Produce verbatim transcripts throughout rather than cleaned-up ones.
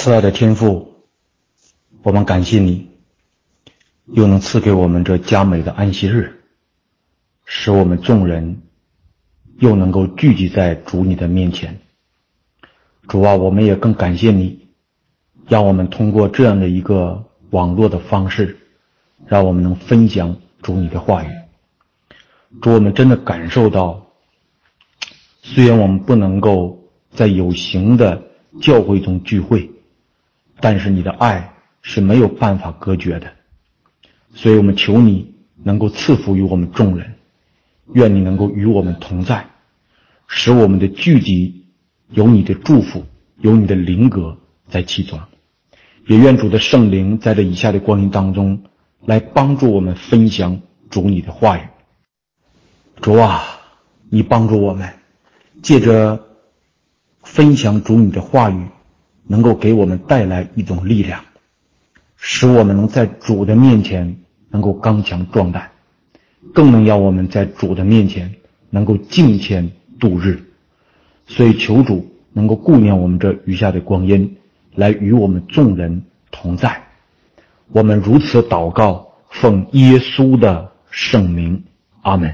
慈爱的天父，我们感谢你，又能赐给我们这佳美的安息日，使我们众人又能够聚集在主你的面前。主啊，我们也更感谢你，让我们通过这样的一个网络的方式，让我们能分享主你的话语。主，我们真的感受到，虽然我们不能够在有形的教会中聚会，但是你的爱是没有办法隔绝的。所以我们求你能够赐福于我们众人，愿你能够与我们同在，使我们的聚集有你的祝福，有你的灵格在其中。也愿主的圣灵在这以下的光阴当中来帮助我们分享主你的话语。主啊，你帮助我们借着分享主你的话语，能够给我们带来一种力量，使我们能在主的面前能够刚强壮胆，更能让我们在主的面前能够敬虔度日。所以求主能够顾念我们这余下的光阴，来与我们众人同在。我们如此祷告，奉耶稣的圣名，阿们。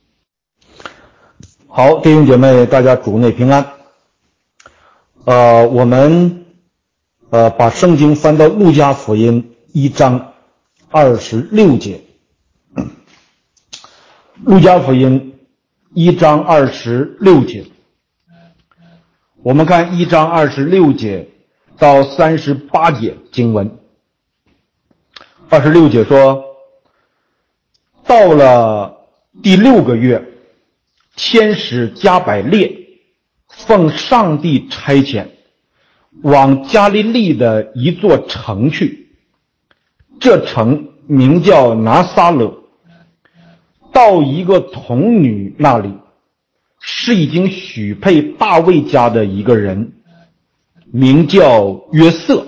好，弟兄姐妹，大家主内平安。呃，我们呃把圣经翻到路加福音一章二十六节。路加福音一章二十六节，我们看一章二十六节到三十八节经文。二十六节说，到了第六个月，天使加百列奉上帝差遣，往加利利的一座城去，这城名叫拿撒勒。到一个童女那里，是已经许配大卫家的一个人，名叫约瑟。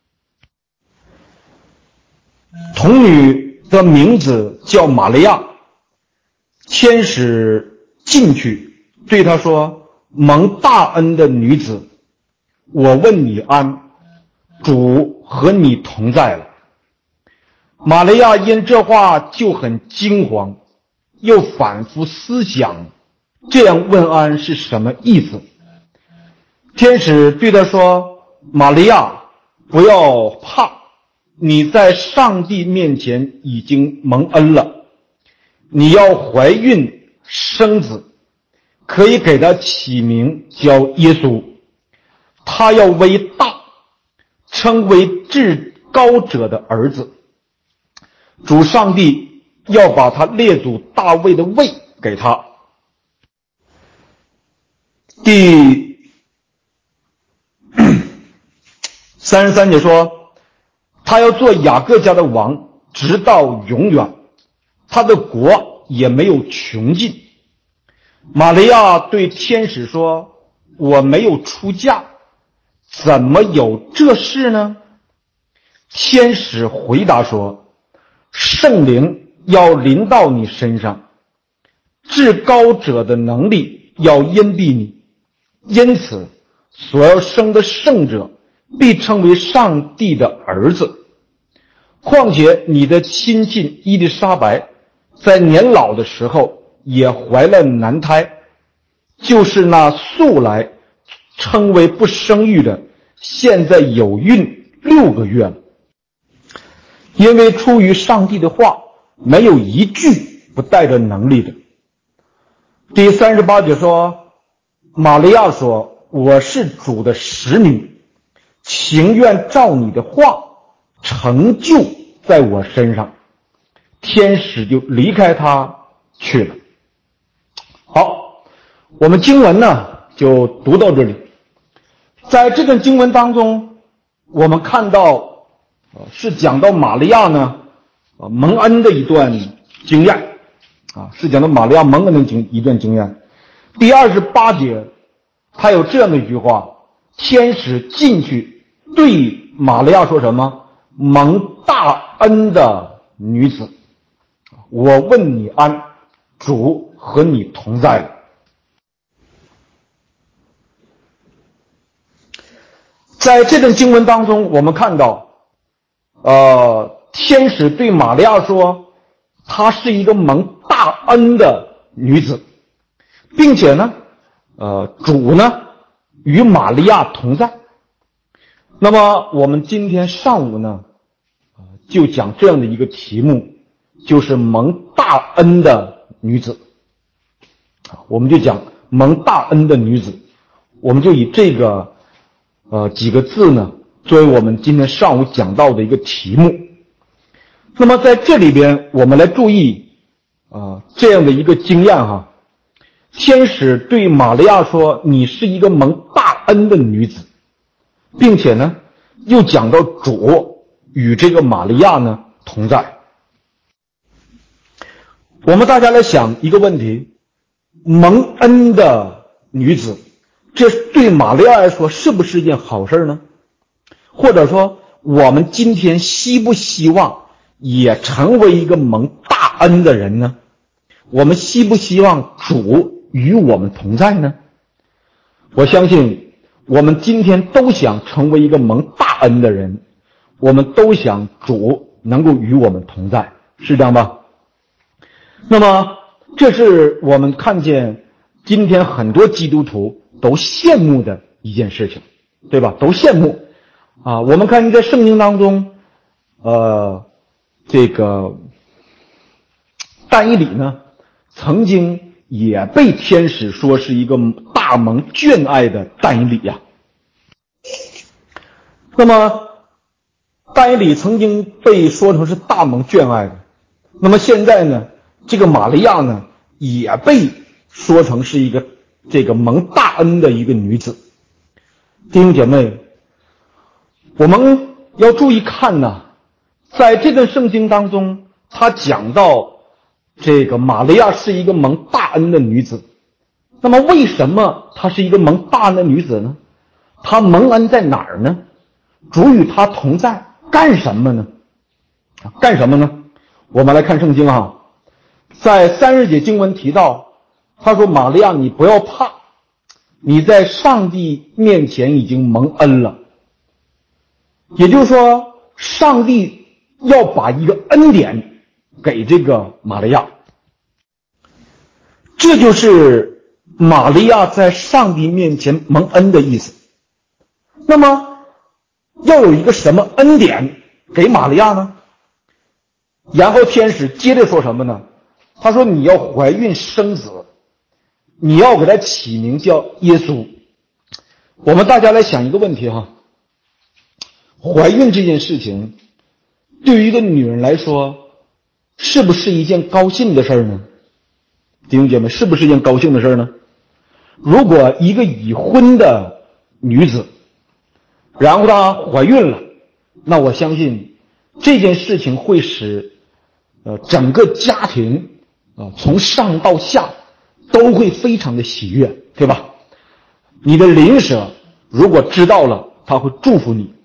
童女的名字叫玛利亚。天使进去对她说，蒙大恩的女子，我问你安，主和你同在了。玛利亚因这话就很惊慌，又反复思想，这样问安是什么意思。天使对她说，玛利亚，不要怕，你在上帝面前已经蒙恩了，你要怀孕生子，可以给他起名叫耶稣，他要为大，称为至高者的儿子。主上帝要把他列祖大卫的位给他。第三十三节说，他要做雅各家的王，直到永远，他的国也没有穷尽。玛利亚对天使说，我没有出嫁，怎么有这事呢？天使回答说，圣灵要临到你身上，至高者的能力要荫蔽你，因此所要生的圣者必称为上帝的儿子。况且你的亲戚伊丽莎白在年老的时候也怀了男胎，就是那素来称为不生育的，现在有孕六个月了。因为出于上帝的话，没有一句不带着能力的。第三十八节说，玛利亚说，我是主的使女，情愿照你的话成就在我身上。天使就离开他去了。好，我们经文呢就读到这里。在这段经文当中，我们看到是讲到玛利亚呢蒙恩的一段经验啊，是讲到玛利亚蒙恩的经一段经验。第二十八节，他有这样的一句话，天使进去对玛利亚说什么？蒙大恩的女子，我问你安，主和你同在了。 在这段经文当中，我们看到，呃，天使对玛利亚说，她是一个蒙大恩的女子，并且呢，呃，主呢与玛利亚同在。那么我们今天上午呢，就讲这样的一个题目，就是蒙大恩的女子。我们就讲蒙大恩的女子，我们就以这个呃几个字呢，作为我们今天上午讲到的一个题目。那么在这里边，我们来注意啊、呃、这样的一个经验哈。天使对玛利亚说：“你是一个蒙大恩的女子。”并且呢，又讲到主与这个玛利亚呢同在。我们大家来想一个问题：蒙恩的女子，这对玛利亚来说是不是一件好事呢？或者说，我们今天希不希望也成为一个蒙大恩的人呢？我们希不希望主与我们同在呢？我相信我们今天都想成为一个蒙大恩的人，我们都想主能够与我们同在，是这样吧？那么这是我们看见今天很多基督徒都羡慕的一件事情，对吧？都羡慕啊！我们看见在圣经当中，呃，这个但以理呢，曾经也被天使说是一个大蒙眷爱的但以理呀。那么但以理曾经被说成是大蒙眷爱的，那么现在呢，这个玛利亚呢，也被说成是一个这个蒙大恩的一个女子。弟兄姐妹，我们要注意看呢，在这段圣经当中，他讲到这个玛利亚是一个蒙大恩的女子。那么为什么她是一个蒙大恩的女子呢？她蒙恩在哪儿呢？主与她同在，干什么呢？干什么呢？我们来看圣经啊，在三十节经文提到，他说：“玛利亚，你不要怕，你在上帝面前已经蒙恩了。”也就是说，上帝要把一个恩典给这个玛利亚，这就是玛利亚在上帝面前蒙恩的意思。那么要有一个什么恩典给玛利亚呢？然后天使接着说什么呢？他说：“你要怀孕生子，你要给他起名叫耶稣。”我们大家来想一个问题哈，怀孕这件事情对于一个女人来说是不是一件高兴的事呢？弟兄姐妹，是不是一件高兴的事呢？如果一个已婚的女子然后她怀孕了，那我相信这件事情会使呃整个家庭啊、呃、从上到下都会非常的喜悦，对吧？你的邻舍如果知道了，他会祝福你，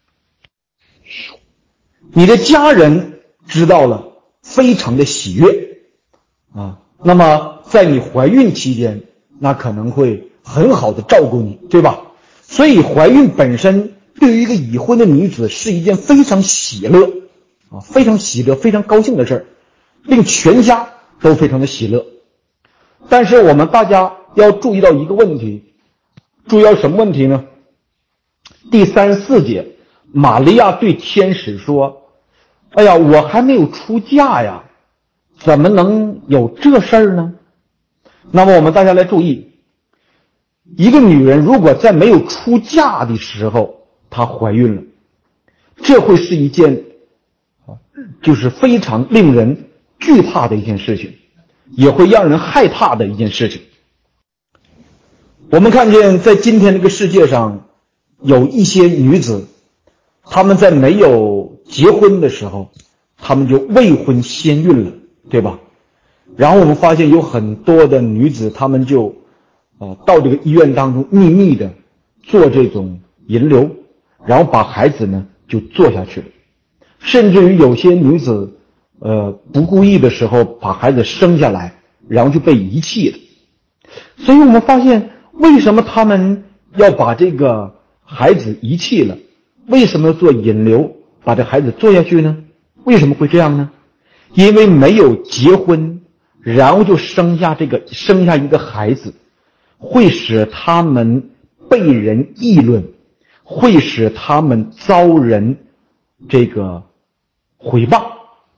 你的家人知道了非常的喜悦啊。那么在你怀孕期间，那可能会很好的照顾你，对吧？所以怀孕本身对于一个已婚的女子是一件非常喜乐啊，非常喜乐非常高兴的事儿，令全家都非常的喜乐。但是我们大家要注意到一个问题，注意到什么问题呢？第三十四节，玛利亚对天使说：“哎呀，我还没有出嫁呀，怎么能有这事儿呢？”那么我们大家来注意，一个女人如果在没有出嫁的时候她怀孕了，这会是一件就是非常令人惧怕的一件事情，也会让人害怕的一件事情。我们看见在今天这个世界上有一些女子，她们在没有结婚的时候，她们就未婚先孕了，对吧？然后我们发现有很多的女子，她们就呃到这个医院当中秘密的做这种引流，然后把孩子呢就做下去了。甚至于有些女子呃不故意的时候把孩子生下来，然后就被遗弃了。所以我们发现为什么他们要把这个孩子遗弃了，为什么要做引流把这孩子做下去呢？为什么会这样呢？因为没有结婚，然后就生下这个生下一个孩子，会使他们被人议论，会使他们遭人这个毁谤。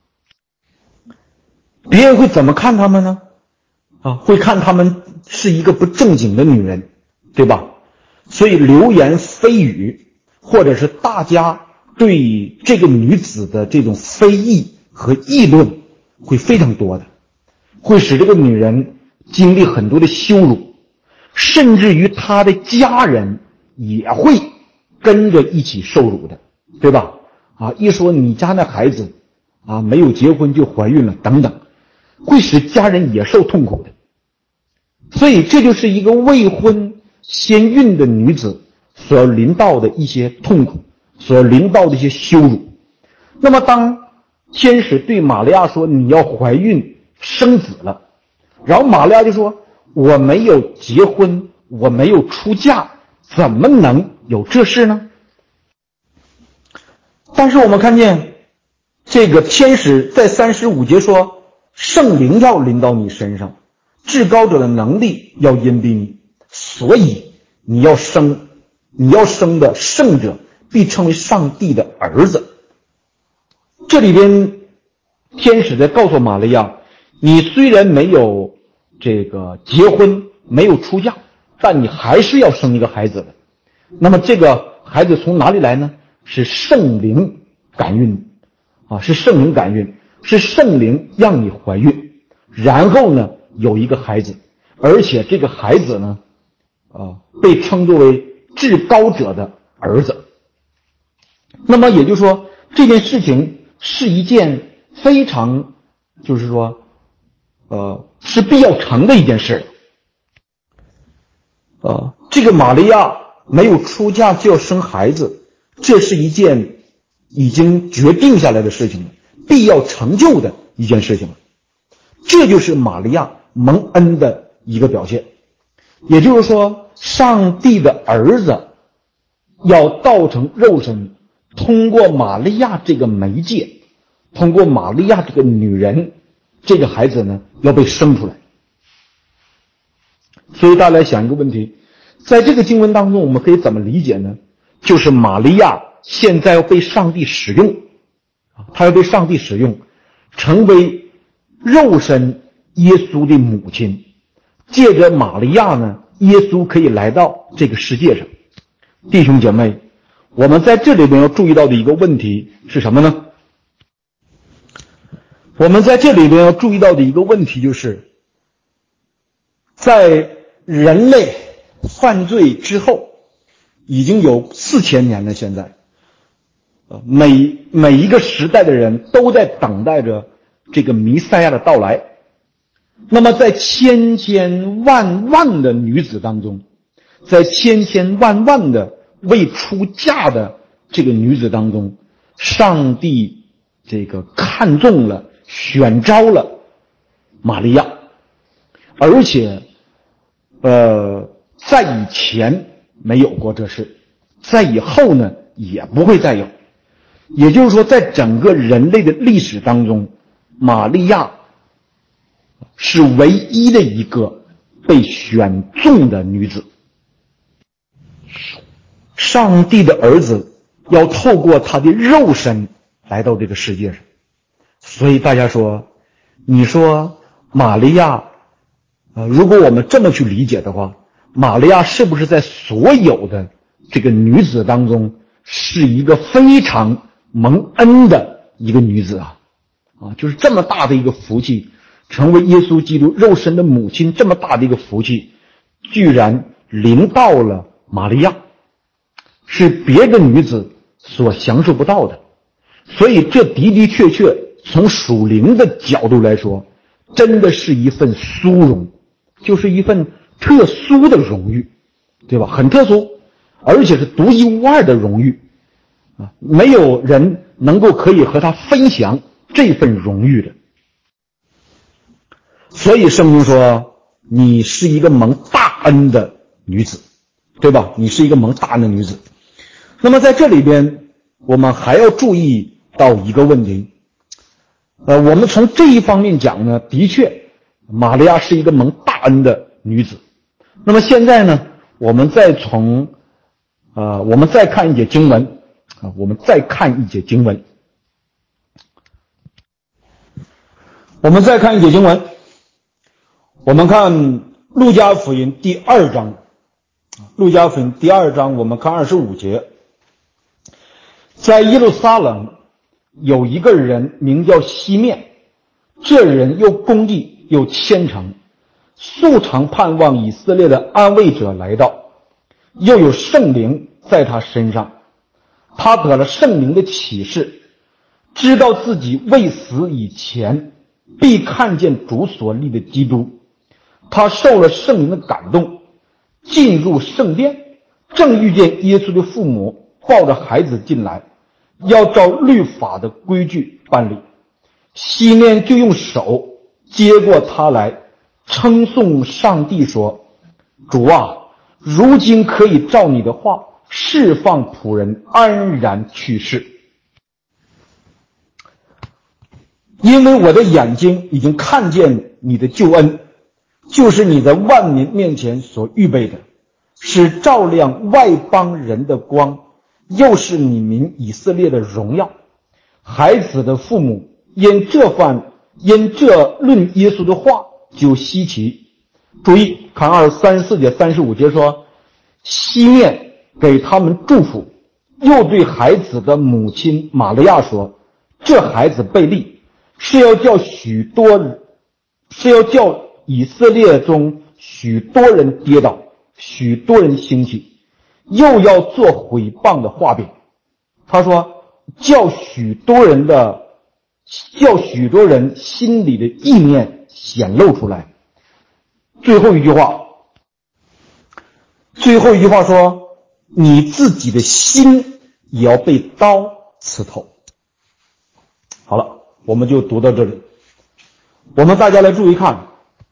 别人会怎么看他们呢？啊，会看他们是一个不正经的女人，对吧？所以流言蜚语，或者是大家对这个女子的这种非议和议论会非常多的，会使这个女人经历很多的羞辱，甚至于她的家人也会跟着一起受辱的，对吧？啊，一说你家那孩子啊没有结婚就怀孕了等等，会使家人也受痛苦的。所以这就是一个未婚先孕的女子所要临到的一些痛苦，所要临到的一些羞辱。那么当天使对玛利亚说你要怀孕生子了，然后玛利亚就说我没有结婚，我没有出嫁，怎么能有这事呢？但是我们看见这个天使在三十五节说，圣灵要临到你身上，至高者的能力要荫庇你，所以你要生你要生的圣者必称为上帝的儿子。这里边天使在告诉玛利亚，你虽然没有这个结婚，没有出嫁，但你还是要生一个孩子的。那么这个孩子从哪里来呢？是圣灵感孕啊，是圣灵感孕，是圣灵让你怀孕，然后呢有一个孩子，而且这个孩子呢啊被称作为至高者的儿子。那么也就是说，这件事情是一件非常就是说呃是必要成的一件事。呃这个玛利亚没有出嫁就要生孩子，这是一件已经决定下来的事情了，必要成就的一件事情了。这就是玛利亚蒙恩的一个表现。也就是说，上帝的儿子要道成肉身，通过玛利亚这个媒介，通过玛利亚这个女人，这个孩子呢要被生出来。所以大家来想一个问题，在这个经文当中我们可以怎么理解呢？就是玛利亚现在要被上帝使用，她要被上帝使用，成为肉身耶稣的母亲。借着玛利亚呢，耶稣可以来到这个世界上。弟兄姐妹，我们在这里边要注意到的一个问题是什么呢？我们在这里边要注意到的一个问题就是，在人类犯罪之后，已经有四千年了，现在每每一个时代的人都在等待着这个弥赛亚的到来。那么在千千万万的女子当中，在千千万万的未出嫁的这个女子当中，上帝这个看中了，选召了玛利亚，而且呃在以前没有过这事，在以后呢也不会再有。也就是说，在整个人类的历史当中，玛利亚是唯一的一个被选中的女子。上帝的儿子要透过他的肉身来到这个世界上，所以大家说，你说玛利亚呃，如果我们这么去理解的话，玛利亚是不是在所有的这个女子当中是一个非常蒙恩的一个女子啊？啊，就是这么大的一个福气，成为耶稣基督肉身的母亲，这么大的一个福气，居然临到了玛利亚，是别的女子所享受不到的。所以这的的确确从属灵的角度来说，真的是一份殊荣，就是一份特殊的荣誉，对吧？很特殊，而且是独一无二的荣誉啊，没有人能够可以和他分享这份荣誉的。所以圣经说你是一个蒙大恩的女子，对吧？你是一个蒙大恩的女子。 那么在这里边，我们还要注意到一个问题，呃，我们从这一方面讲呢，的确，玛利亚是一个蒙大恩的女子。那么现在呢，我们再从，呃，我们再看一节经文，啊，我们再看一节经文，我们再看一节经文，我们看路加福音第二章，路加福音第二章，我们看二十五节。在耶路撒冷有一个人名叫西面，这人又公义又虔诚，素常盼望以色列的安慰者来到，又有圣灵在他身上，他得了圣灵的启示，知道自己未死以前必看见主所立的基督。他受了圣灵的感动，进入圣殿，正遇见耶稣的父母抱着孩子进来，要照律法的规矩办理。西面就用手接过他来，称颂上帝说：主啊，如今可以照你的话释放仆人安然去世，因为我的眼睛已经看见你的救恩，就是你在万民面前所预备的，是照亮外邦人的光，又是你民以色列的荣耀。孩子的父母因这番因这论耶稣的话就稀奇。注意看二三十四节三十五节说，西面给他们祝福，又对孩子的母亲玛利亚说，这孩子被立，是要叫许多是要叫以色列中许多人跌倒，许多人兴起，又要做毁谤的话柄。他说叫许多人的叫许多人心里的意念显露出来。最后一句话最后一句话说，你自己的心也要被刀刺透。好了，我们就读到这里。我们大家来注意看，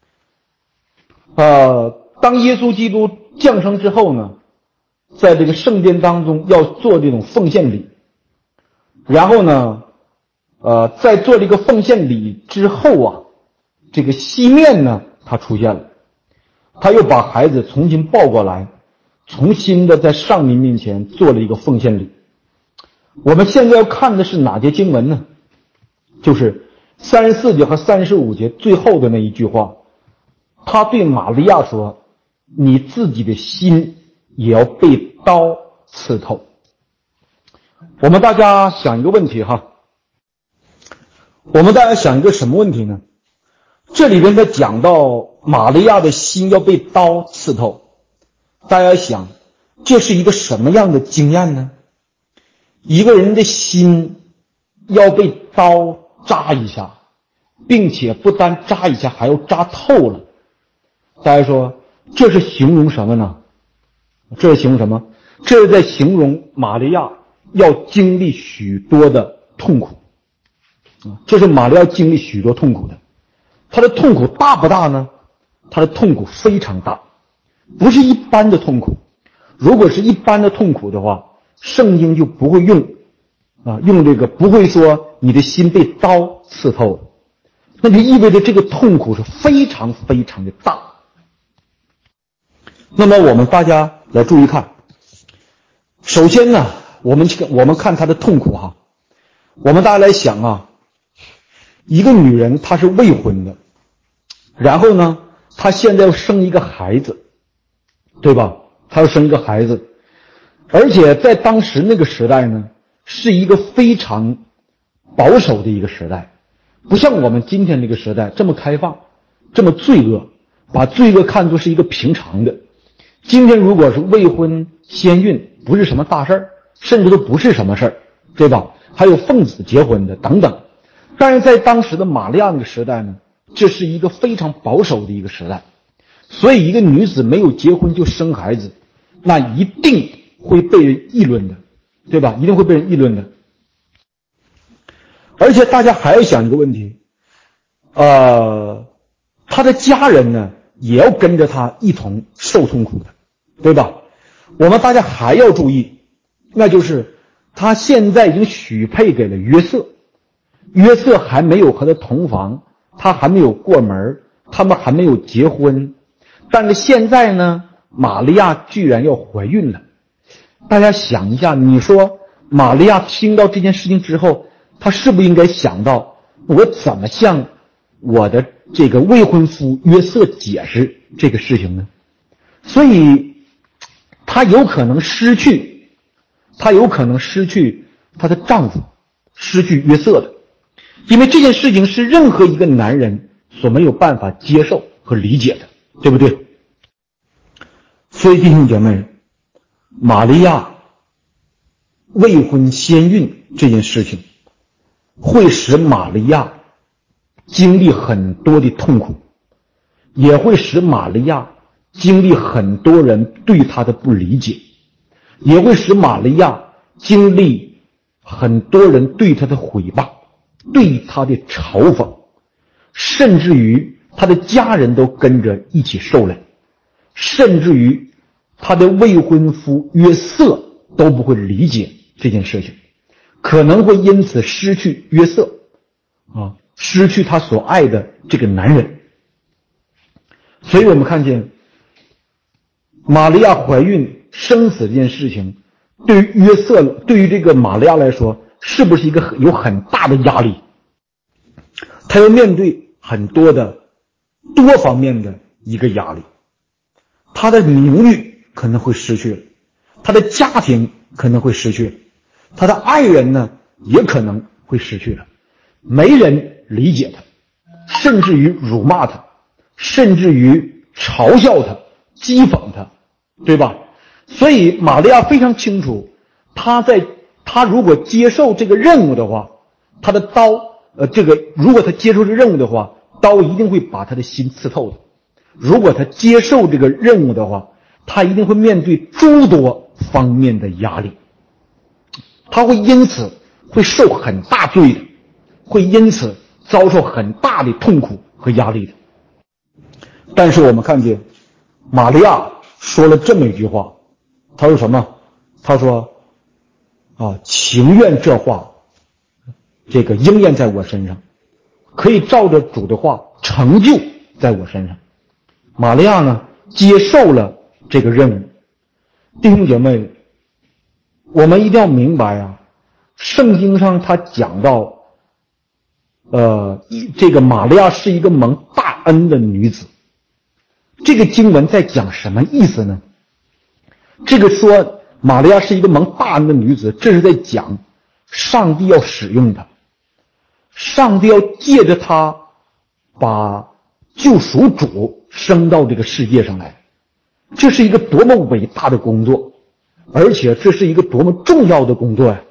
呃，当耶稣基督降生之后呢，在这个圣殿当中要做这种奉献礼，然后呢，呃，在做这个奉献礼之后啊，这个西面呢，他出现了，他又把孩子重新抱过来，重新的在上民面前做了一个奉献礼。我们现在要看的是哪节经文呢？就是三十四节和三十五节最后的那一句话，他对玛利亚说，你自己的心也要被刀刺透。我们大家想一个问题哈，我们大家想一个什么问题呢？这里边在讲到玛利亚的心要被刀刺透，大家想这是一个什么样的经验呢？一个人的心要被刀扎一下，并且不单扎一下还要扎透了，大家说这是形容什么呢？这是形容什么？这是在形容玛利亚要经历许多的痛苦，这是玛利亚经历许多痛苦的。她的痛苦大不大呢？她的痛苦非常大，不是一般的痛苦。如果是一般的痛苦的话，圣经就不会用啊用这个，不会说你的心被刀刺透了，那就意味着这个痛苦是非常非常的大。那么我们大家来注意看，首先呢，我们我们看她的痛苦哈，我们大家来想啊，一个女人她是未婚的，然后呢，她现在要生一个孩子，对吧？她要生一个孩子，而且在当时那个时代呢，是一个非常保守的一个时代，不像我们今天这个时代这么开放，这么罪恶，把罪恶看作是一个平常的。今天如果是未婚先孕，不是什么大事儿，甚至都不是什么事儿，对吧？还有奉子结婚的等等。但是在当时的玛利亚那个时代呢，这是一个非常保守的一个时代，所以一个女子没有结婚就生孩子，那一定会被人议论的，对吧？一定会被人议论的。而且大家还要想一个问题，呃，他的家人呢也要跟着他一同受痛苦的，对吧？我们大家还要注意， 那就是他现在已经许配给了约瑟，约瑟还没有和他同房，他还没有过门，他们还没有结婚，但是现在呢，玛利亚居然要怀孕了。大家想一下，你说玛利亚听到这件事情之后，她是不是应该想到我怎么向我的这个未婚夫约瑟解释这个事情呢？所以她有可能失去她有可能失去她的丈夫，失去约瑟的，因为这件事情是任何一个男人所没有办法接受和理解的，对不对？所以弟兄姐妹，玛利亚未婚先孕这件事情会使玛利亚经历很多的痛苦，也会使玛利亚经历很多人对她的不理解，也会使玛利亚经历很多人对她的毁谤，对她的嘲讽，甚至于她的家人都跟着一起受累，甚至于她的未婚夫约瑟都不会理解这件事情，可能会因此失去约瑟啊，失去他所爱的这个男人。所以我们看见玛利亚怀孕生死这件事情，对于约瑟，对于这个玛利亚来说，是不是一个有很大的压力？他要面对很多的多方面的一个压力，他的名誉可能会失去了，他的家庭可能会失去了，他的爱人呢也可能会失去了，没人理解他，甚至于辱骂他，甚至于嘲笑他，讥讽他，对吧？所以玛利亚非常清楚，他在他如果接受这个任务的话，他的刀呃，这个如果他接受这个任务的话，刀一定会把他的心刺透的。如果他接受这个任务的话，他一定会面对诸多方面的压力，他会因此会受很大罪的，会因此遭受很大的痛苦和压力的。但是我们看见玛利亚说了这么一句话，他说什么？他说啊，情愿这话这个应验在我身上，可以照着主的话成就在我身上。玛利亚呢接受了这个任务。弟兄姐妹，我们一定要明白啊，圣经上他讲到呃，这个玛利亚是一个蒙大恩的女子，这个经文在讲什么意思呢？这个说玛利亚是一个蒙大恩的女子，这是在讲上帝要使用她，上帝要借着她把救赎主升到这个世界上来，这是一个多么伟大的工作，而且这是一个多么重要的工作呀！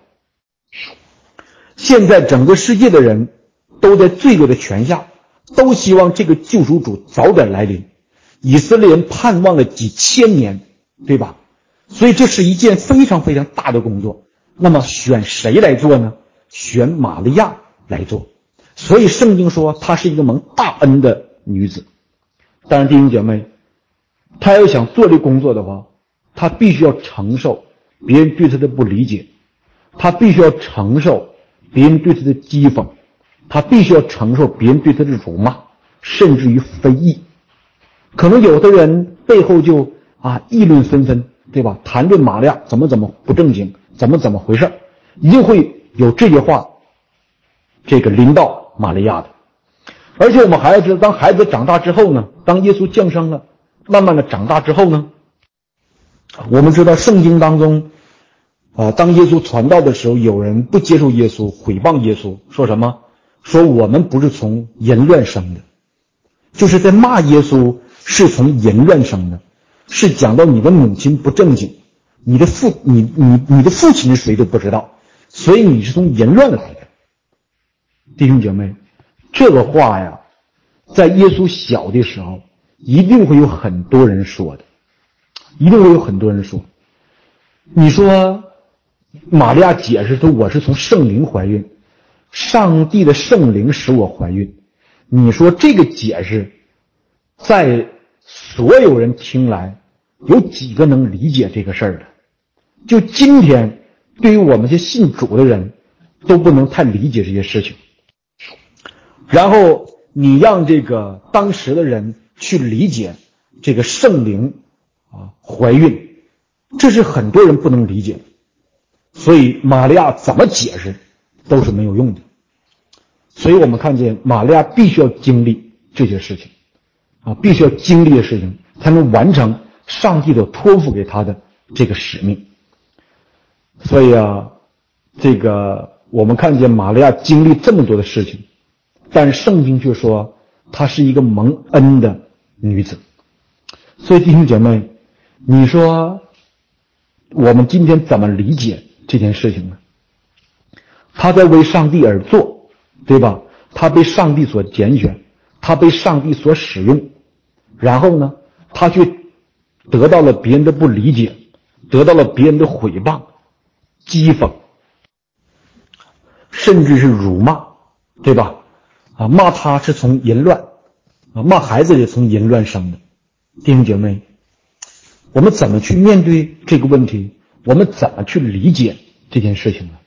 现在整个世界的人都在罪恶的权下，都希望这个救赎主早点来临。以色列人盼望了几千年，对吧？所以这是一件非常非常大的工作。那么选谁来做呢？选玛利亚来做。所以圣经说她是一个蒙大恩的女子。当然弟兄姐妹，她要想做这工作的话，她必须要承受别人对她的不理解，她必须要承受别人对她的讥讽，她必须要承受别人对她的辱骂，甚至于非议。可能有的人背后就啊议论纷纷，对吧？谈论玛利亚怎么怎么不正经，怎么怎么回事，一定会有这些话这个临到玛利亚的。而且我们还要知道，当孩子长大之后呢，当耶稣降生了，慢慢的长大之后呢，我们知道圣经当中啊，当耶稣传道的时候，有人不接受耶稣，毁谤耶稣，说什么？说我们不是从淫乱生的，就是在骂耶稣是从淫乱生的，是讲到你的母亲不正经，你的父你你你的父亲是谁都不知道，所以你是从淫乱来的。弟兄姐妹，这个话呀，在耶稣小的时候一定会有很多人说的，一定会有很多人说。你说玛利亚解释说我是从圣灵怀孕，上帝的圣灵使我怀孕，你说这个解释在所有人听来有几个能理解这个事儿的？就今天对于我们这些信主的人都不能太理解这些事情。然后你让这个当时的人去理解这个圣灵啊怀孕，这是很多人不能理解的。所以玛利亚怎么解释都是没有用的。所以我们看见玛利亚必须要经历这些事情啊，必须要经历的事情才能完成上帝所托付给他的这个使命。所以啊，这个我们看见玛利亚经历这么多的事情，但是圣经却说她是一个蒙恩的女子。所以弟兄姐妹，你说我们今天怎么理解这件事情呢？她在为上帝而做，对吧？她被上帝所拣选，她被上帝所使用，然后呢，她却得到了别人的不理解，得到了别人的毁谤、讥讽，甚至是辱骂，对吧？啊，骂他是从淫乱，啊，骂孩子也从淫乱生的。弟兄姐妹，我们怎么去面对这个问题？我们怎么去理解这件事情呢？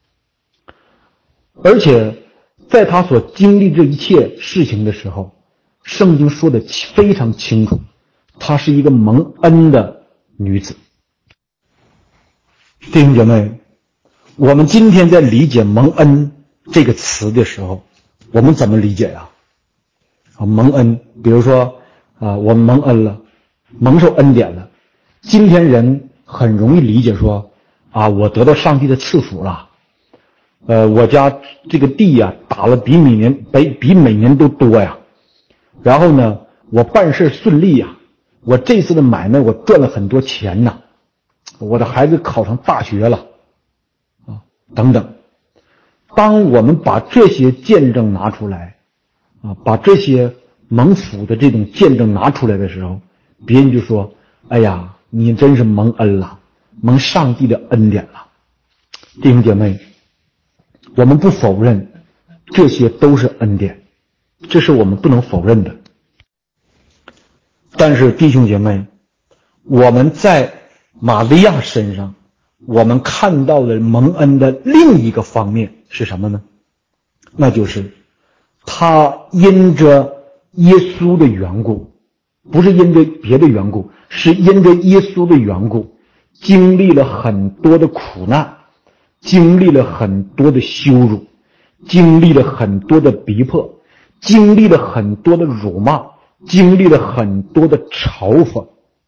而且在他所经历这一切事情的时候，圣经说的非常清楚，她是一个蒙恩的女子。弟兄姐妹，我们今天在理解蒙恩这个词的时候，我们怎么理解呀？啊，蒙恩，比如说啊，我们蒙恩了，蒙受恩典了。今天人很容易理解说啊，我得到上帝的赐福了，呃，我家这个地呀、啊、打了比每年比比每年都多呀，然后呢，我办事顺利呀，我这次的买卖我赚了很多钱呐，我的孩子考上大学了，啊，等等。当我们把这些见证拿出来，啊，把这些蒙福的这种见证拿出来的时候，别人就说：“哎呀，你真是蒙恩了，蒙上帝的恩典了。”弟兄姐妹，我们不否认这些都是恩典，这是我们不能否认的。但是弟兄姐妹，我们在玛利亚身上，我们看到的蒙恩的另一个方面是什么呢？那就是他因着耶稣的缘故，不是因着别的缘故，是因着耶稣的缘故，经历了很多的苦难，经历了很多的羞辱，经历了很多的逼迫，经历了很多的辱骂，经历了很多的嘲讽。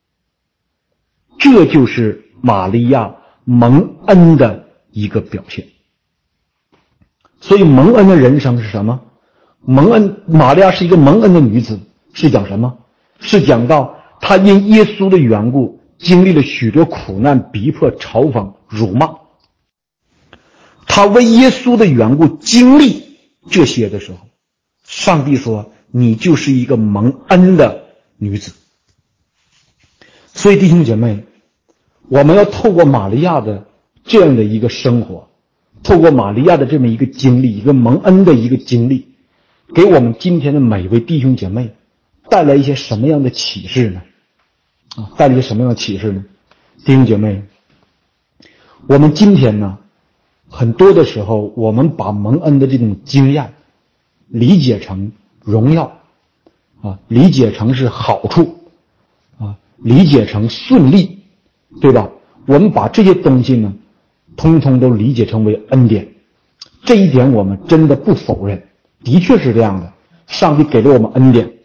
这就是玛利亚蒙恩的一个表现。所以蒙恩的人生是什么？蒙恩，玛利亚是一个蒙恩的女子，是讲什么？是讲到她因耶稣的缘故经历了许多苦难、逼迫、嘲讽、辱骂。她为耶稣的缘故经历这些的时候，上帝说你就是一个蒙恩的女子。所以弟兄姐妹，我们要透过玛利亚的这样的一个生活，透过玛利亚的这么一个经历，一个蒙恩的一个经历，给我们今天的每位弟兄姐妹带来一些什么样的启示呢？啊，带来一些什么样的启示呢？弟兄姐妹，我们今天呢，很多的时候我们把蒙恩的这种经验理解成荣耀啊，理解成是好处啊，理解成顺利，对吧？我们把这些东西呢通通都理解成为恩典，这一点我们真的不否认，的确是这样的，上帝给了我们恩典，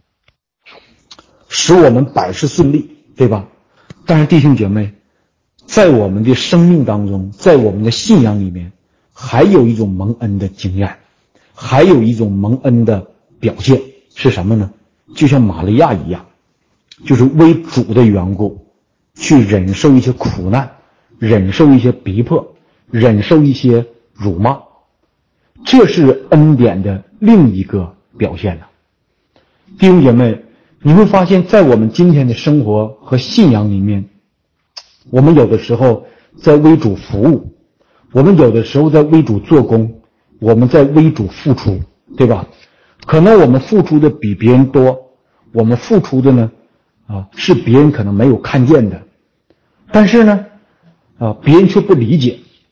使我们百事顺利，对吧？但是弟兄姐妹，在我们的生命当中，在我们的信仰里面，还有一种蒙恩的经验，还有一种蒙恩的表现是什么呢？就像玛利亚一样，就是为主的缘故去忍受一些苦难，忍受一些逼迫，忍受一些辱骂，这是恩典的另一个表现了。弟兄姐妹，你会发现在我们今天的生活和信仰里面，我们有的时候在为主服务，我们有的时候在为主做工，我们在为主付出，对吧？可能我们付出的比别人多，我们付出的呢啊是别人可能没有看见的，但是呢啊别人却不理解，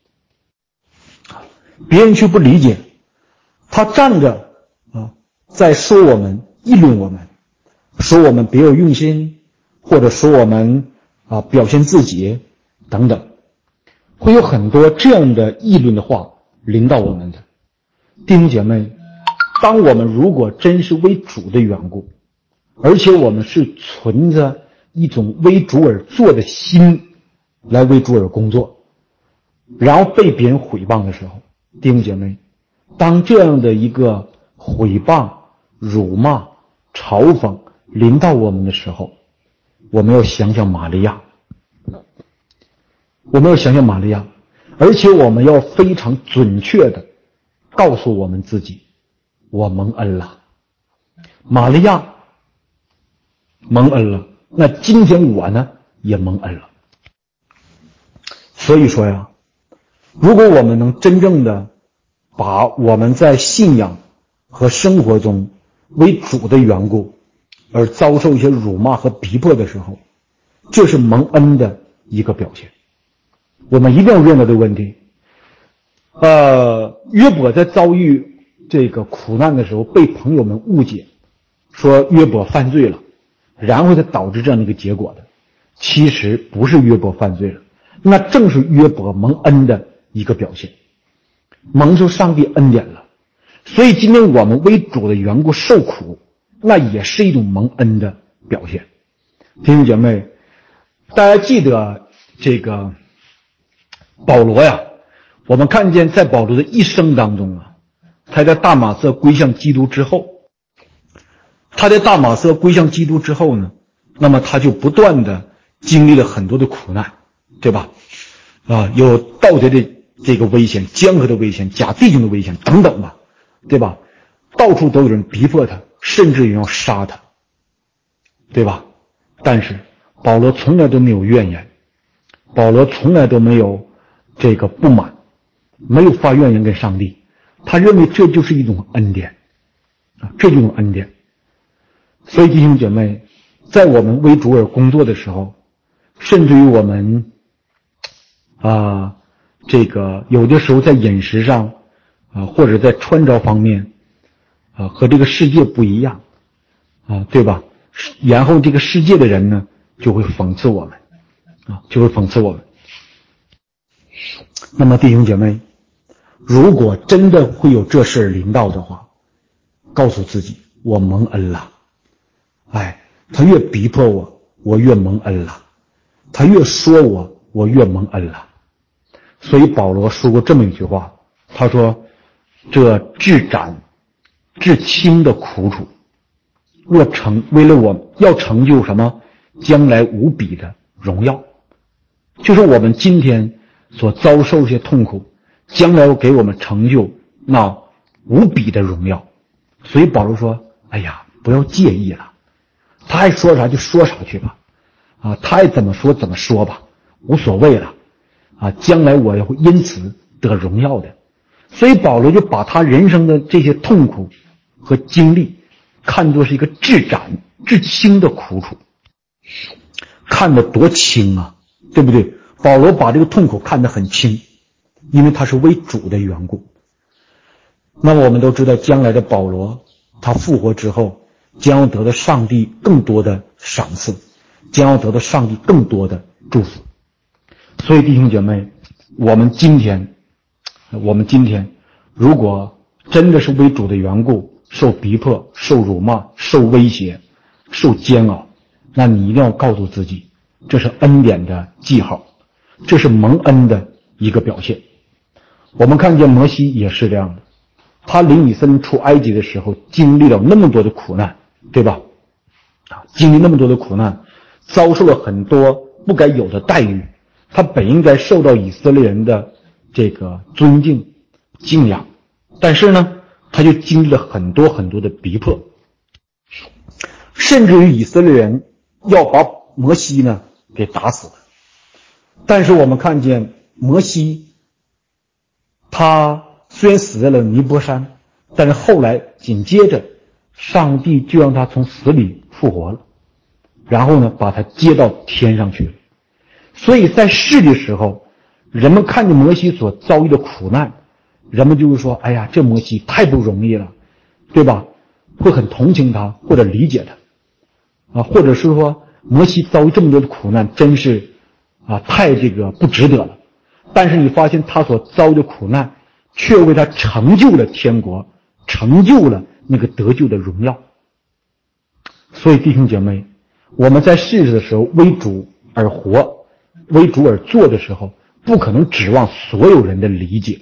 别人却不理解，他站着啊，在说我们，议论我们，说我们别有用心，或者说我们啊表现自己等等，会有很多这样的议论的话临到我们的。弟兄姐妹，当我们如果真是为主的缘故，而且我们是存着一种为主而做的心来为主而工作，然后被别人毁谤的时候，弟兄姐妹，当这样的一个毁谤、辱骂、嘲讽临到我们的时候，我们要想想玛利亚，我们要想想玛利亚，而且我们要非常准确的告诉我们自己，我蒙恩了。玛利亚蒙恩了，那今天我呢也蒙恩了。所以说呀，如果我们能真正的把我们在信仰和生活中为主的缘故而遭受一些辱骂和逼迫的时候，这是蒙恩的一个表现。我们一定要认到这个问题。呃，约伯在遭遇这个苦难的时候，被朋友们误解，说约伯犯罪了，然后才导致这样的一个结果的。其实不是约伯犯罪了，那正是约伯蒙恩的一个表现，蒙受上帝恩典了。所以今天我们为主的缘故受苦，那也是一种蒙恩的表现。弟兄姐妹，大家记得这个保罗呀，我们看见在保罗的一生当中啊，他在大马色归向基督之后，他在大马色归向基督之后呢，那么他就不断的经历了很多的苦难，对吧？啊，有道德的这个危险，江河的危险，假弟兄的危险等等吧，对吧？到处都有人逼迫他，甚至有人要杀他，对吧？但是保罗从来都没有怨言，保罗从来都没有这个不满，没有发怨言跟上帝，他认为这就是一种恩典啊，这就是一种恩典。所以弟兄姐妹，在我们为主而工作的时候，甚至于我们啊，这个有的时候在饮食上啊，或者在穿着方面啊，和这个世界不一样啊，对吧？然后这个世界的人呢，就会讽刺我们啊，就会讽刺我们。那么弟兄姐妹，如果真的会有这事儿临到的话，告诉自己，我蒙恩了。哎，他越逼迫我，我越蒙恩了；他越说我，我越蒙恩了。所以保罗说过这么一句话，他说：“这至斩、至轻的苦楚，若成为了我要成就什么将来无比的荣耀，就是我们今天所遭受一些痛苦，将来要给我们成就那无比的荣耀。”所以保罗说：“哎呀，不要介意了。”他爱说啥就说啥去吧，啊，他爱怎么说怎么说吧，无所谓了，啊，将来我也会因此得荣耀的。所以保罗就把他人生的这些痛苦和经历看作是一个至斩至轻的苦楚，看得多轻啊，对不对？保罗把这个痛苦看得很轻，因为他是为主的缘故。那么我们都知道，将来的保罗他复活之后，将要得到上帝更多的赏赐，将要得到上帝更多的祝福。所以弟兄姐妹，我们今天我们今天如果真的是为主的缘故受逼迫、受辱骂、受威胁、受煎熬，那你一定要告诉自己，这是恩典的记号，这是蒙恩的一个表现。我们看见摩西也是这样的，他领以色列出埃及的时候经历了那么多的苦难，对吧？啊，经历那么多的苦难，遭受了很多不该有的待遇，他本应该受到以色列人的这个尊敬敬仰，但是呢，他就经历了很多很多的逼迫，甚至于以色列人要把摩西呢给打死了。但是我们看见摩西，他虽然死在了尼泊山，但是后来紧接着上帝就让他从死里复活了，然后呢把他接到天上去了。所以在世的时候，人们看见摩西所遭遇的苦难， 人们就会说，哎呀，这摩西太不容易了，对吧？会很同情他，或者理解他，啊，或者是说摩西遭遇这么多的苦难，真是啊太这个不值得了。但是你发现他所遭遇的苦难，却为他成就了天国，成就了那个得救的荣耀。所以弟兄姐妹，我们在世的时候为主而活，为主而做的时候，不可能指望所有人的理解，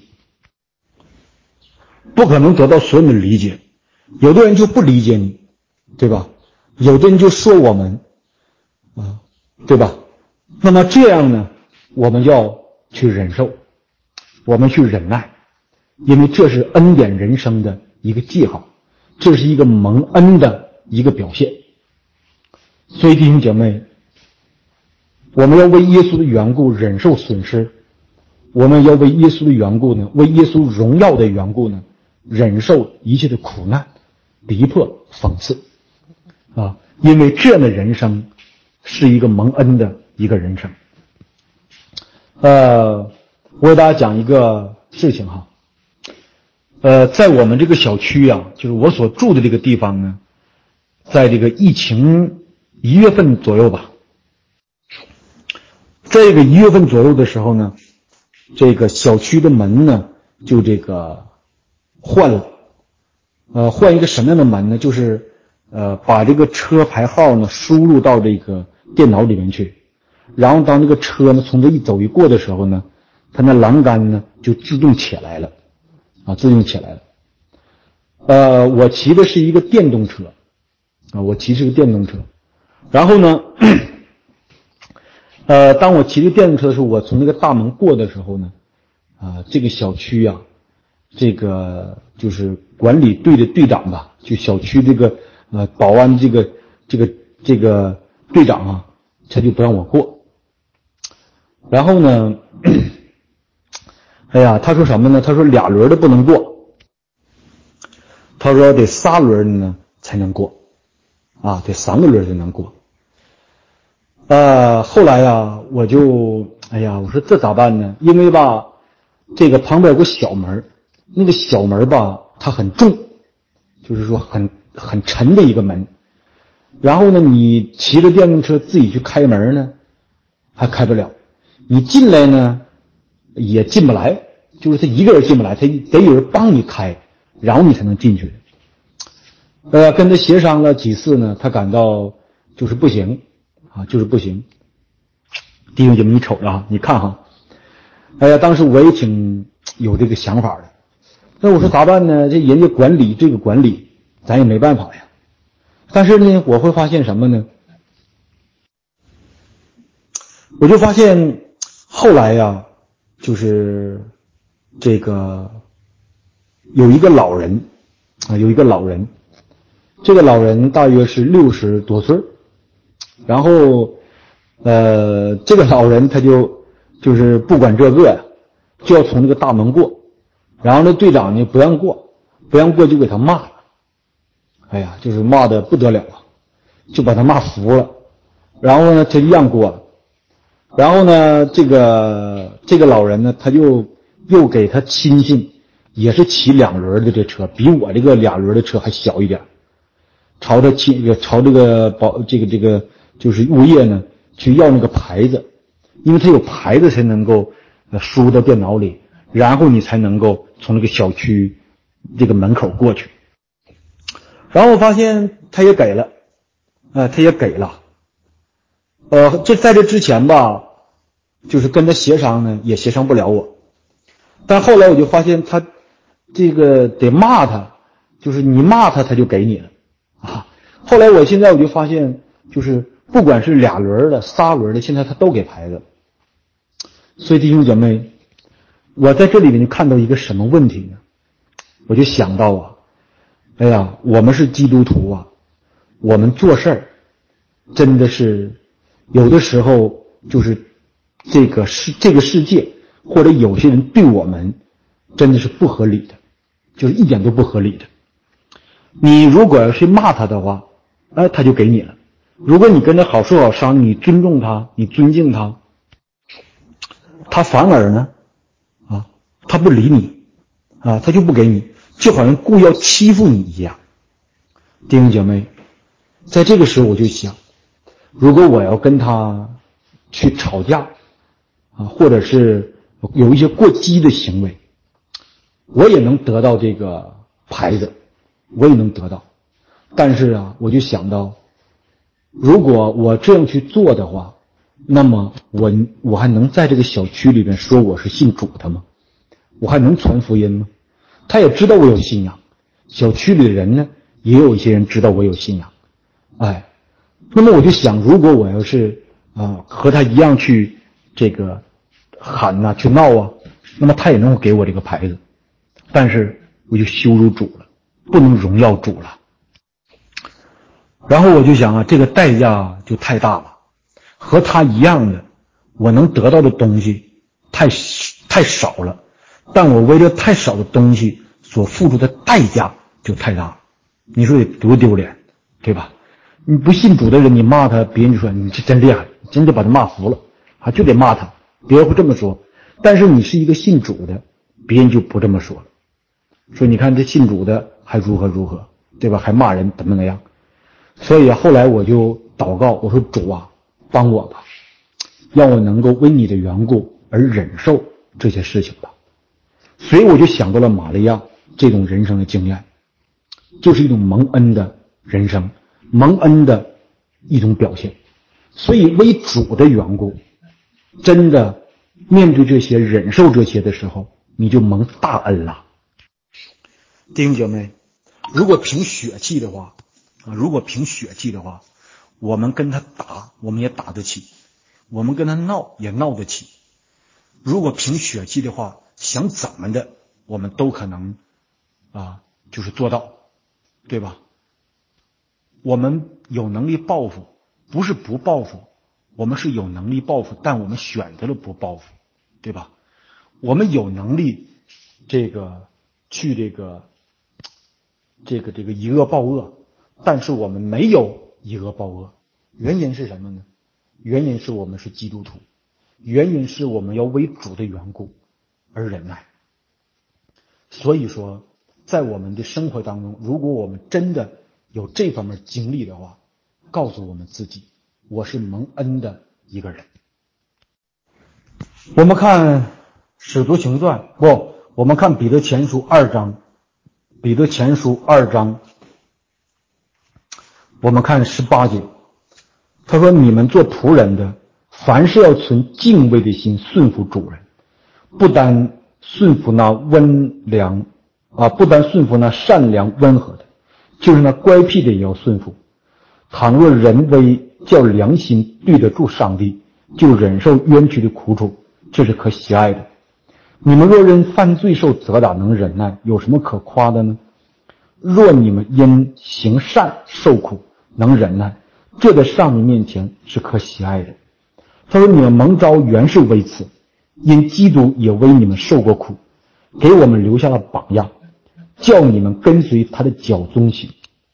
不可能得到所有人的理解。有的人就不理解你，对吧？有的人就说我们啊，对吧？那么这样呢，我们要去忍受，我们去忍耐，因为这是恩典人生的一个记号，这是一个蒙恩的一个表现。所以弟兄姐妹，我们要为耶稣的缘故忍受损失，我们要为耶稣的缘故呢，为耶稣荣耀的缘故呢，忍受一切的苦难、逼迫、讽刺啊！因为这样的人生是一个蒙恩的一个人生。呃，我给大家讲一个事情哈。呃，在我们这个小区啊，就是我所住的这个地方呢，在这个疫情一月份左右吧，在这个一月份左右的时候呢，这个小区的门呢就这个换了，呃，换一个什么样的门呢？就是呃把这个车牌号呢输入到这个电脑里面去，然后当这个车呢从这一走一过的时候呢，它那栏杆呢就自动起来了，啊，自动起来了。呃，我骑的是一个电动车，啊，我骑是个电动车，然后呢，呃，当我骑这个电动车的时候，我从那个大门过的时候呢，啊，这个小区啊，这个就是管理队的队长吧，就小区这个呃保安这个这个这个队长啊，他就不让我过。然后呢，哎呀，他说什么呢？他说俩轮的不能过，他说得仨轮的呢才能过，啊，得三个轮才能过。呃，后来呀，我就哎呀，我说这咋办呢？因为吧，这个旁边有个小门，那个小门吧，它很重，就是说很很沉的一个门。然后呢，你骑着电动车自己去开门呢，还开不了；你进来呢，也进不来，就是他一个人进不来，他得有人帮你开，然后你才能进去。呃，跟他协商了几次呢，他感到就是不行啊，就是不行。弟兄姐妹，你瞅着啊，你看哈，哎呀，当时我也挺有这个想法的。那我说咋办呢？这人家管理这个管理，咱也没办法呀。但是呢，我会发现什么呢？我就发现后来呀，就是这个有一个老人啊，有一个老人，这个老人大约是六十多岁，然后呃，这个老人他就就是不管这个呀，就要从这个大门过，然后那队长呢不让过，不让过就给他骂了，哎呀，就是骂的不得了啊，就把他骂服了，然后呢他就让过了，然后呢这个这个老人呢他就又给他亲戚也是骑两轮的这车，比我这个俩轮的车还小一点，朝着亲朝这个保这个这个就是物业呢去要那个牌子，因为他有牌子才能够呃输到电脑里，然后你才能够从这个小区这个门口过去。然后我发现他也给了，呃，他也给了，呃，这在这之前吧，就是跟他协商呢，也协商不了我。但后来我就发现他这个得骂他，就是你骂他，他就给你了啊。后来我现在我就发现，就是不管是俩轮的、仨轮的，现在他都给牌子。所以弟兄姐妹，我在这里面就看到一个什么问题呢？我就想到啊，哎呀，我们是基督徒啊，我们做事儿真的是有的时候就是这个世这个世界或者有些人对我们真的是不合理的，就是一点都不合理的。你如果要去骂他的话，哎，他就给你了；如果你跟他好说好商，你尊重他，你尊敬他，他反而呢，啊，他不理你， 啊，他就不给你，就好像故意要欺负你一样。弟兄姐妹，在这个时候我就想，如果我要跟他去吵架啊，或者是有一些过激的行为，我也能得到这个牌子，我也能得到。但是啊，我就想到，如果我这样去做的话，那么我我还能在这个小区里边说我是信主的吗？我还能传福音吗？他也知道我有信仰，小区里的人呢，也有一些人知道我有信仰。哎，那么我就想，如果我要是啊、呃、和他一样去这个喊呐、啊、去闹啊，那么他也能够给我这个牌子，但是我就羞辱主了，不能荣耀主了。然后我就想啊，这个代价就太大了，和他一样的，我能得到的东西太太少了，但我为了太少的东西所付出的代价就太大了。你说得多丢脸，对吧？你不信主的人，你骂他，别人就说你这真厉害，真的把他骂服了啊，就得骂他，别人会这么说。但是你是一个信主的，别人就不这么说了，说你看这信主的还如何如何，对吧？还骂人怎么怎么样。所以后来我就祷告，我说主啊，帮我吧，让我能够为你的缘故而忍受这些事情吧。所以我就想到了玛利亚这种人生的经验，就是一种蒙恩的人生，蒙恩的一种表现。所以为主的缘故，真的面对这些忍受这些的时候，你就蒙大恩了。弟兄姐妹，如果凭血气的话啊，如果凭血气的话，我们跟他打，我们也打得起；我们跟他闹，也闹得起。如果凭血气的话，想怎么的，我们都可能啊，就是做到，对吧？我们有能力报复，不是不报复，我们是有能力报复，但我们选择了不报复，对吧？我们有能力这个去这个这个这个以恶报恶，但是我们没有以恶报恶，原因是什么呢？原因是我们是基督徒，原因是我们要为主的缘故而忍耐。所以说，在我们的生活当中，如果我们真的有这方面经历的话，告诉我们自己，我是蒙恩的一个人。我们看使徒行传，不，我们看彼得前书二章，彼得前书二章，我们看十八节，他说：“你们做仆人的，凡事要存敬畏的心，顺服主人，不单顺服那温良啊，不单顺服那善良温和的，就是那乖僻的也要顺服。倘若人为叫良心对得住上帝，就忍受冤屈的苦楚，这是可喜爱的。你们若因犯罪受责打能忍耐，有什么可夸的呢？若你们因行善受苦能忍耐，这在上帝面前是可喜爱的。他说：你们蒙召原是为此，因基督也为你们受过苦，给我们留下了榜样，叫你们跟随他的脚踪行。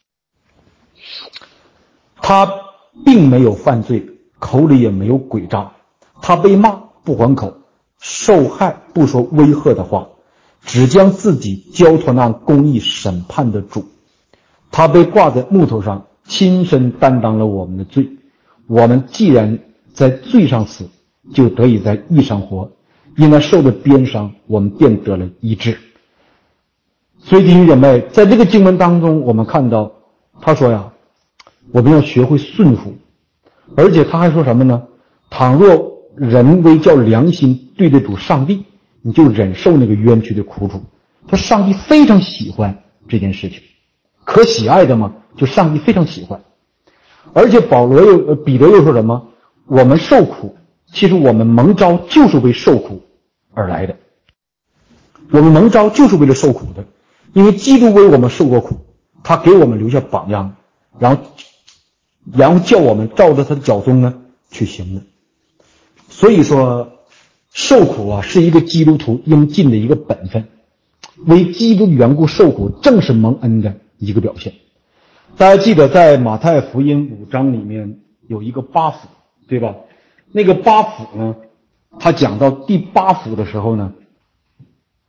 他并没有犯罪，口里也没有诡诈，他被骂不还口，受害不说威吓的话，只将自己交托那公义审判的主。他被挂在木头上，亲身担当了我们的罪。我们既然在罪上死，就得以在义上活，因他受的鞭伤，我们便得了医治。所以弟兄姐妹，在这个经文当中，我们看到他说呀，我们要学会顺服，而且他还说什么呢？倘若人为叫良心对得住上帝，你就忍受那个冤屈的苦楚。他上帝非常喜欢这件事情，可喜爱的嘛，就上帝非常喜欢。而且保罗又彼得又说什么？我们受苦，其实我们蒙召就是为受苦而来的，我们蒙召就是为了受苦的，因为基督为我们受过苦，他给我们留下榜样，然后然后叫我们照着他的脚踪呢去行的。所以说受苦啊，是一个基督徒应尽的一个本分，为基督的缘故受苦，正是蒙恩的一个表现。大家记得在马太福音五章里面有一个八福，对吧？那个八福呢，他讲到第八福的时候呢，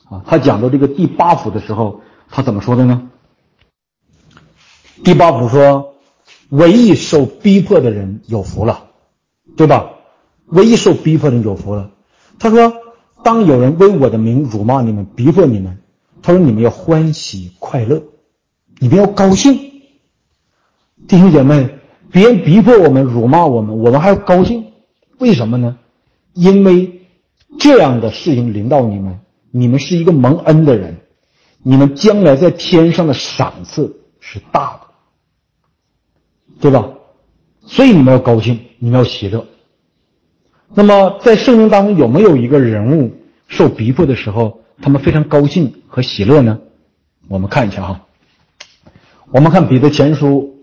啊，他讲到这个第八幅的时候，他怎么说的呢？第八幅说，唯一受逼迫的人有福了，对吧？唯一受逼迫的人有福了。他说，当有人为我的名辱骂你们，逼迫你们，他说你们要欢喜快乐，你们要高兴。弟兄姐妹，别人逼迫我们，辱骂我们，我们还要高兴，为什么呢？因为这样的事情临到你们，你们是一个蒙恩的人，你们将来在天上的赏赐是大的，对吧？所以你们要高兴，你们要喜乐。那么在圣经当中有没有一个人物受逼迫的时候他们非常高兴和喜乐呢？我们看一下哈，我们看彼得前书，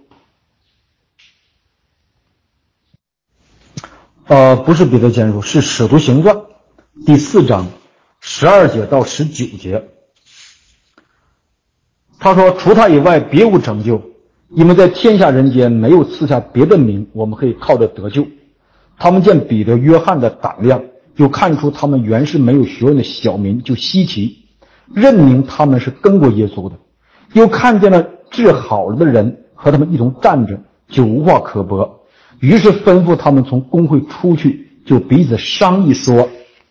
呃，不是彼得前书，是使徒行传第四章十二节到十九节。他说，除他以外别无拯救，因为在天下人间没有赐下别的名我们可以靠着得救。他们见彼得约翰的胆量，又看出他们原是没有学问的小民，就稀奇，认明他们是跟过耶稣的，又看见了治好了的人和他们一同站着，就无话可驳，于是吩咐他们从公会出去，就彼此商议说，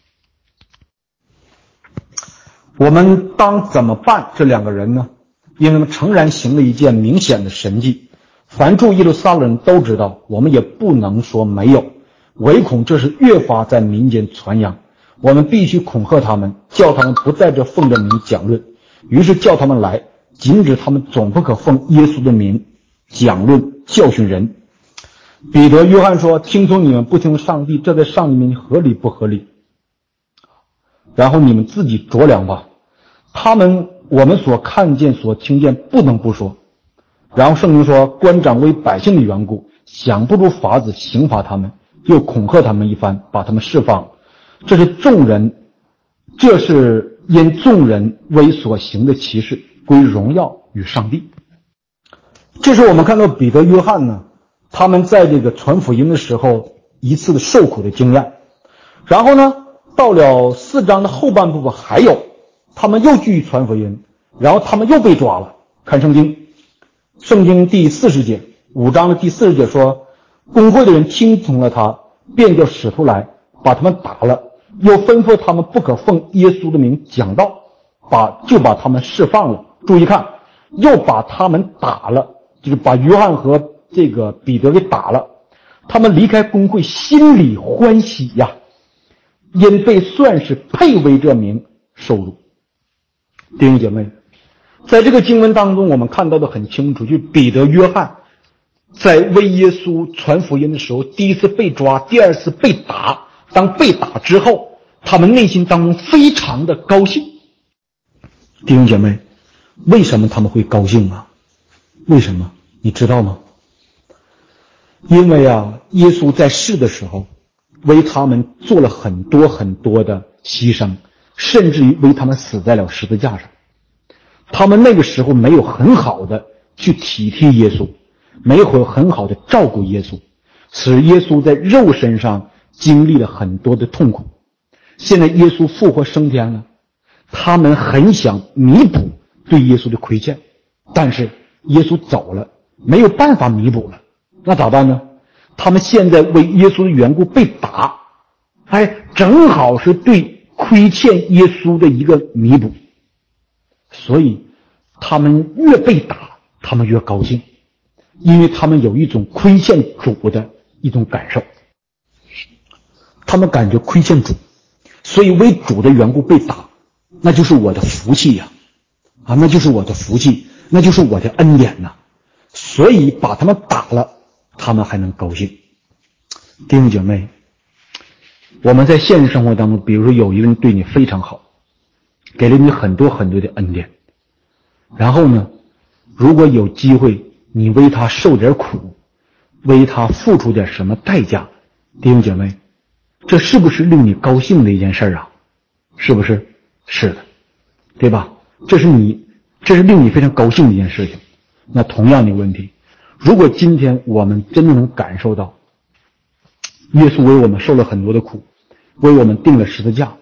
我们当怎么办这两个人呢？因为他们诚然行了一件明显的神迹，凡住耶路撒冷人都知道，我们也不能说没有，唯恐这是越发在民间传扬，我们必须恐吓他们，叫他们不在这奉着名讲论。于是叫他们来，禁止他们总不可奉耶稣的名讲论教训人。彼得约翰说，听从你们不听上帝，这在上帝面前合理不合理？然后你们自己酌量吧。他们我们所看见所听见不能不说。然后圣经说，官长为百姓的缘故，想不出法子刑罚他们，又恐吓他们一番，把他们释放。这是众人，这是因众人为所行的奇事归荣耀与上帝。这是我们看到彼得约翰呢，他们在这个传福音的时候一次的受苦的经验。然后呢，到了四章的后半部分还有，他们又继续传福音，然后他们又被抓了。看圣经，圣经第四十节，五章的第四十节说，公会的人听从了他，便叫使徒来，把他们打了，又吩咐他们不可奉耶稣的名讲道，把就把他们释放了。注意看，又把他们打了，就是把约翰和这个彼得给打了。他们离开公会，心里欢喜呀，因被算是配为这名受辱。弟兄姐妹，在这个经文当中我们看到的很清楚，就是彼得约翰在为耶稣传福音的时候，第一次被抓，第二次被打，当被打之后，他们内心当中非常的高兴。弟兄姐妹，为什么他们会高兴啊？为什么你知道吗？因为啊，耶稣在世的时候为他们做了很多很多的牺牲，甚至于为他们死在了十字架上。他们那个时候没有很好的去体贴耶稣，没有很好的照顾耶稣，使耶稣在肉身上经历了很多的痛苦。现在耶稣复活升天了，他们很想弥补对耶稣的亏欠，但是耶稣走了，没有办法弥补了，那咋办呢？他们现在为耶稣的缘故被打，哎，正好是对亏欠耶稣的一个弥补。所以他们越被打，他们越高兴，因为他们有一种亏欠主的一种感受，他们感觉亏欠主，所以为主的缘故被打，那就是我的福气呀、啊，啊，那就是我的福气，那就是我的恩典呐、啊，所以把他们打了，他们还能高兴。弟兄姐妹，我们在现实生活当中，比如说有一个人对你非常好，给了你很多很多的恩典，然后呢，如果有机会你为他受点苦，为他付出点什么代价，弟兄姐妹，这是不是令你高兴的一件事啊？是不是？是的，对吧？这是你这是令你非常高兴的一件事情。那同样的问题，如果今天我们真的能感受到耶稣为我们受了很多的苦，为我们定了十字架，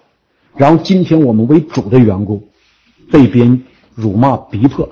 然后今天我们为主的缘故被别人辱骂逼迫，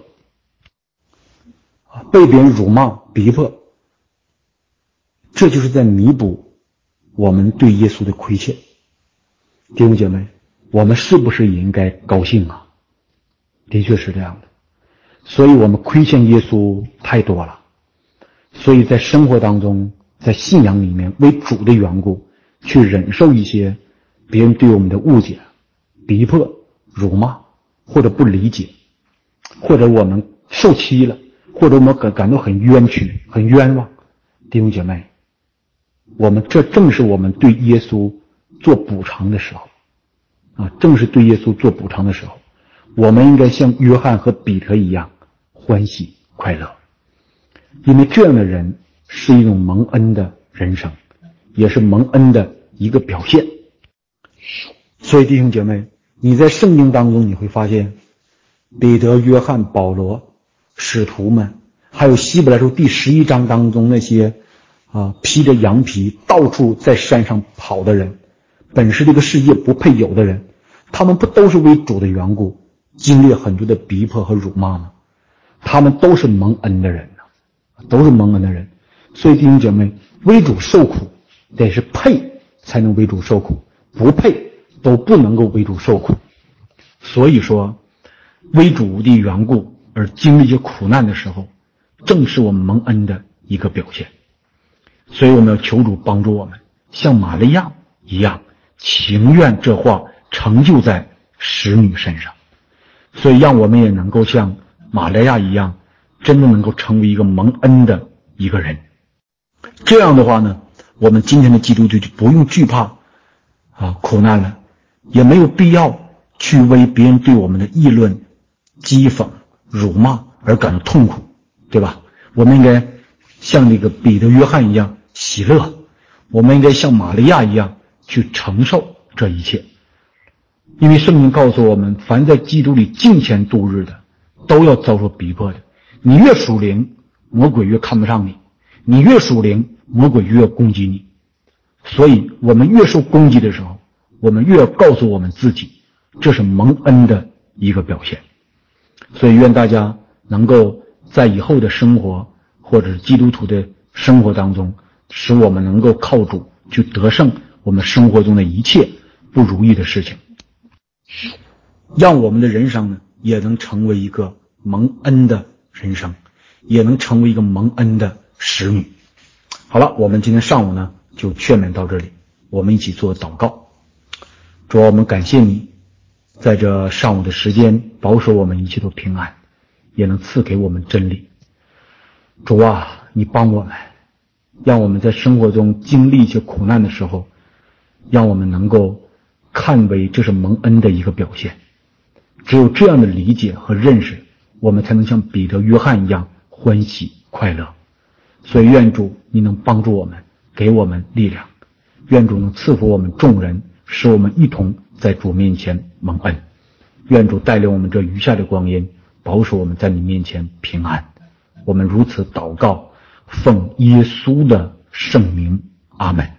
被别人辱骂逼迫，这就是在弥补我们对耶稣的亏欠。弟兄姐妹，我们是不是也应该高兴啊？的确是这样的。所以我们亏欠耶稣太多了，所以在生活当中，在信仰里面为主的缘故去忍受一些别人对我们的误解、逼迫、辱骂，或者不理解，或者我们受欺了，或者我们感感到很冤屈、很冤枉。弟兄姐妹，我们这正是我们对耶稣做补偿的时候啊，正是对耶稣做补偿的时候。我们应该像约翰和彼得一样欢喜快乐，因为这样的人是一种蒙恩的人生，也是蒙恩的一个表现。所以弟兄姐妹，你在圣经当中你会发现，彼得、约翰、保罗、使徒们，还有希伯来书第十一章当中那些啊披着羊皮到处在山上跑的人，本是这个世界不配有的人，他们不都是为主的缘故经历很多的逼迫和辱骂吗？他们都是蒙恩的人呢，都是蒙恩的人。所以弟兄姐妹，为主受苦得是配才能为主受苦，不配都不能够为主受苦。所以说为主的缘故而经历一些苦难的时候，正是我们蒙恩的一个表现。所以我们要求主帮助我们像玛利亚一样，情愿这话成就在使女身上。所以让我们也能够像玛利亚一样，真的能够成为一个蒙恩的一个人。这样的话呢，我们今天的基督徒就不用惧怕啊苦难了，也没有必要去为别人对我们的议论、讥讽、辱骂而感到痛苦，对吧？我们应该像那个彼得、约翰一样喜乐，我们应该像玛利亚一样去承受这一切。因为圣经告诉我们，凡在基督里敬虔度日的，都要遭受逼迫的。你越属灵，魔鬼越看不上你；你越属灵，魔鬼越攻击你。所以我们越受攻击的时候，我们越要告诉我们自己，这是蒙恩的一个表现。所以愿大家能够在以后的生活，或者是基督徒的生活当中，使我们能够靠主去得胜我们生活中的一切不如意的事情，让我们的人生呢也能成为一个蒙恩的人生，也能成为一个蒙恩的使女。好了，我们今天上午呢就劝勉到这里，我们一起做祷告。主啊，我们感谢你在这上午的时间保守我们一切都平安，也能赐给我们真理。主啊，你帮我们，让我们在生活中经历一些苦难的时候，让我们能够看为这是蒙恩的一个表现。只有这样的理解和认识，我们才能像彼得、约翰一样欢喜快乐。所以愿主你能帮助我们，给我们力量，愿主能赐福我们众人，使我们一同在主面前蒙恩。愿主带领我们这余下的光阴，保守我们在你面前平安。我们如此祷告，奉耶稣的圣名，阿们。